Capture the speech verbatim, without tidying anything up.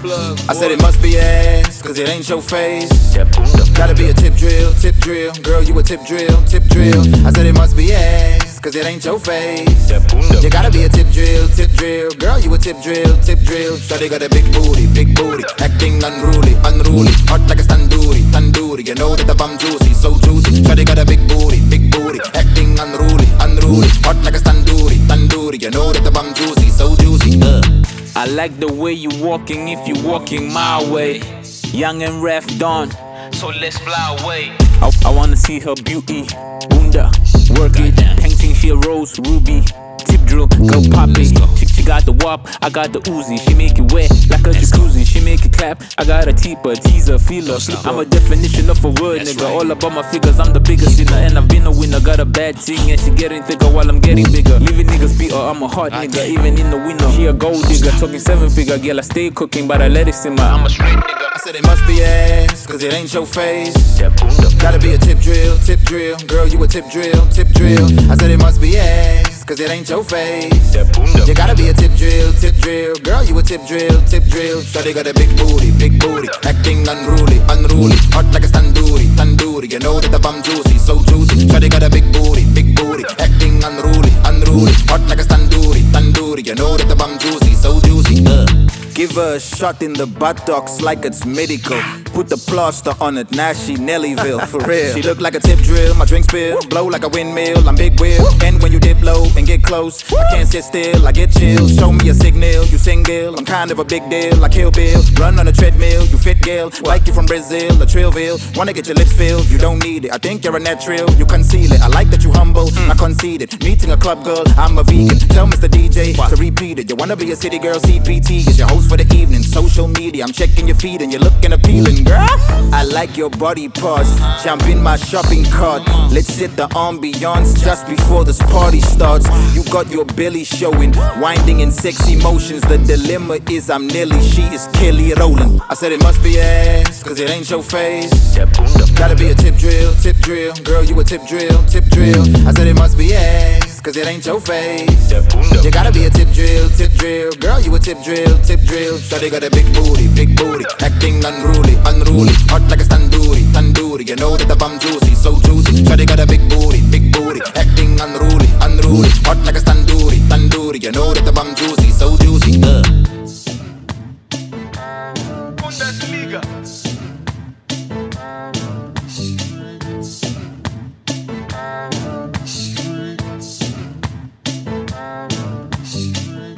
I said it must be ass, cause it ain't your face. Gotta be a tip drill, tip drill. Girl, you a tip drill, tip drill. I said it must be ass, cause it ain't your face. You gotta be a tip drill, tip drill. Girl, you a tip drill, tip drill. Shawty got a big booty, big booty. Acting unruly, unruly. Hot like a tandoori, tandoori. You know that the bum juicy, so juicy. Shawty got a big booty, big booty. Acting unruly, unruly. Hot like a tandoori, tandoori. You know that the bum juicy, so juicy. uh. I like the way you walking if you walking my way. Young and ref done, so let's fly away. I, I wanna see her beauty, bunda, work it. Painting she a rose, ruby, tip drill, go poppy. She, she got the wop, I got the Uzi. She make it wet like a jacuzzi. She make it clap, I got a teeper, teaser, feeler. I'm a definition of a word, nigga. All about my figures, I'm the biggest sinner. And I've been a winner, got a bad thing. And she getting thicker while I'm getting bigger. Leaving niggas beat her, I'm a hot nigga. Even in the winter, she a gold digger. Talking seven figure, girl, I stay cooking, but I let it simmer. I'm a straight nigga. I said it must be ass, cause it ain't your face. Gotta be a tip drill, tip drill. Girl, you a tip drill, tip drill. I said it must be ass, cause it ain't your face. You gotta be a tip drill, tip drill. Girl, you a tip drill, tip drill. Shawty got a big booty, big booty. Acting unruly, unruly. Hot like a tandoori, tandoori. You know that the bum juicy, so juicy. Shawty got a big booty, big booty. Acting unruly, unruly. Hot like a tandoori, tandoori. You know that the bum juicy, so juicy. uh. Give her a shot in the buttocks like it's medical. Put the plaster on it, now she Nellyville, for real. She look like a tip drill, my drink spill. Blow like a windmill, I'm big wheel. And when you dip low and get close, I can't sit still, I get chills. Show me a signal, you single. I'm kind of a big deal, like Kill Bill. Run on a treadmill, you fit girl. Like you from Brazil, a Trillville. Wanna get your lips filled, you don't need it. I think you're a natural, you conceal it. I like that you humble, I conceded. Meeting a club girl, I'm a vegan. Tell Mister D J to repeat it. You wanna be a city girl, C P T is your host for the evening. Social media, I'm checking your feed and you're looking appealing, girl. I like your body parts, jump in my shopping cart. Let's hit the ambiance just before this party starts. You got your belly showing, winding in sexy motions. The dilemma is I'm Nelly, she is Kelly Rowland. I said it must be ass, cause it ain't your face. Gotta be a tip drill, tip drill. Girl, you a tip drill, tip drill. I said it must be ass, cause it ain't your face. You gotta be a tip drill, tip drill. Girl, you a tip drill, tip drill. Shawty got a big booty, big booty. Acting unruly, unruly. Hot like a tandoori, tandoori. You know that the bum juicy, so juicy. Shawty got a big booty, big booty. Acting unruly, unruly. Hot like a tandoori.